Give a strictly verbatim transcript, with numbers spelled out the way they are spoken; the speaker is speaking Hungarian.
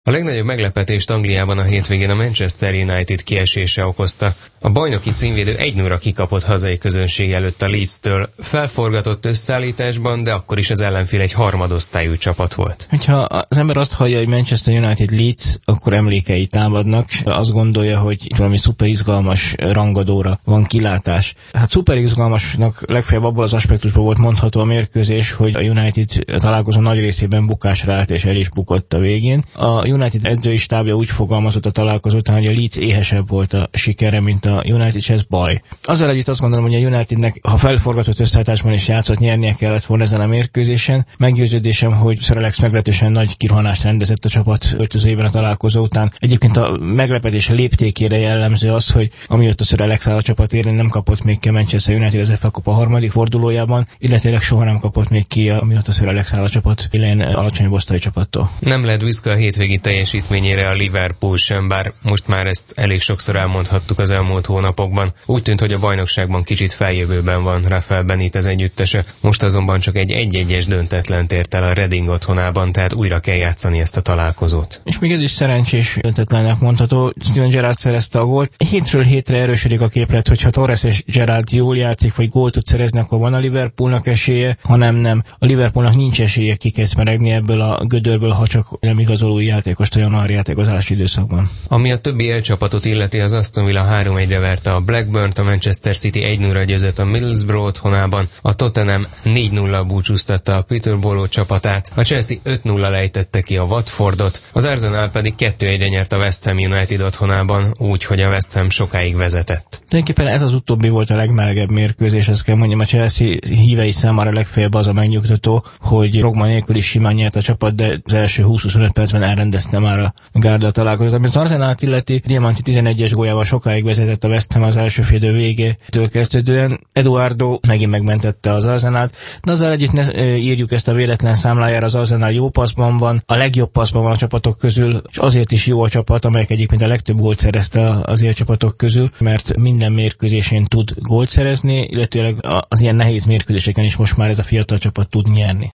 A legnagyobb meglepetést Angliában a hétvégén a Manchester United kiesése okozta. A bajnoki címvédő egy nulla kikapott hazai közönség előtt a Leeds-től. Felforgatott összeállításban, de akkor is az ellenfél egy harmadosztályú csapat volt. Ha az ember azt hallja, hogy Manchester United Leeds, akkor emlékei támadnak. Azt gondolja, hogy itt valami szuper izgalmas rangadóra van kilátás. Hát szuper izgalmasnak legfeljebb abból az aspektusból volt mondható a mérkőzés, hogy a United találkozó nagy részében bukásra állt, és el is bukott a végén. A United edzői stábja úgy fogalmazott a találkozó után, hogy a Leeds éhesebb volt a sikere, mint a United, és ez baj. Azzal együtt azt gondolom, hogy a Unitednek, ha felforgatott összeállításban is játszott, nyernie kellett volna ezen a mérkőzésen. Meggyőződésem, hogy Sir Alex meglehetősen nagy kirohanást rendezett a csapat öltözőjében a találkozó után. Egyébként a meglepetés léptékére jellemző az, hogy amióta Sir Alex áll a csapat élén, nem kapott még ki a Manchester United az ef á Kupa harmadik fordulójában, illetve soha nem kapott még ki, amióta Sir Alex áll a csapat élén alacsonyabb osztályi csapattól. Nem lett büszke a hétvégi teljesítményére a Liverpool sem, bár most már ezt elég sokszor elmondhattuk az elmúlt hónapokban. Úgy tűnt, hogy a bajnokságban kicsit feljövőben van Rafael Benitez együttese, most azonban csak egy egy-egyes döntetlent ért el a Reading otthonában, tehát újra kell játszani ezt a találkozót. És még ez is szerencsés döntetlennek mondható. Steven Gerrard szerezte a gólt. Hétről hétre erősödik a képlet, hogyha Torres és Gerrard jól játszik, vagy gólt tud szerezni, akkor van a Liverpoolnak esélye, hanem nem. A Liverpoolnak nincs esélye kikezdmeregni ebből a gödörből, ha csak nem igazoló játékost a januári játékozási időszakban. Ami a többi elcsapatot illeti, az Aston Villa három egyre verte a Blackburnt, a Manchester City egy nulla győzött a Middlesbrough otthonában, a Tottenham négy nulla búcsúztatta a Peterborough csapatát, a Chelsea öt nulla lejtette ki a Watfordot, az Arsenal pedig kettő egyre nyert a West Ham United otthonában, úgy, hogy a West Ham sokáig vezetett. Tulajdonképpen ez az utóbbi volt a legmelegebb mérkőzés, azt kell mondjam, a Chelsea hívei számára legfeljebb az a megnyugtató, hogy Rogman nélkül is simán nyert a csapat, de az első húsz-huszonöt percben elrendezte már a gárda találkozót. Ami az Arsenalt illeti, Diamanti tizenegyes góljával sokáig vezetett a West Ham az első fél idő végétől kezdődően. Eduardo megint megmentette az Arsenalt, de azzal együtt ne írjuk ezt a véletlen számlájára, az Arsenal jó passzban van, a legjobb passzban van a csapatok közül, és azért is jó a csapat, amelyek egyébként a legtöbb gólt szerezte az ilyen csapatok közül, mert minden mérkőzésén tud gólt szerezni, illetőleg az ilyen nehéz mérkőzéseken is most már ez a fiatal csapat tud nyerni.